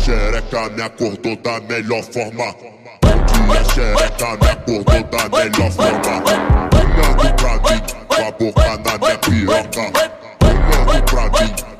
xereca me acordou da melhor forma. Minha xereca me acordou da melhor forma. Olhando pra mim, com a boca na minha piroca. Olhando pra mim,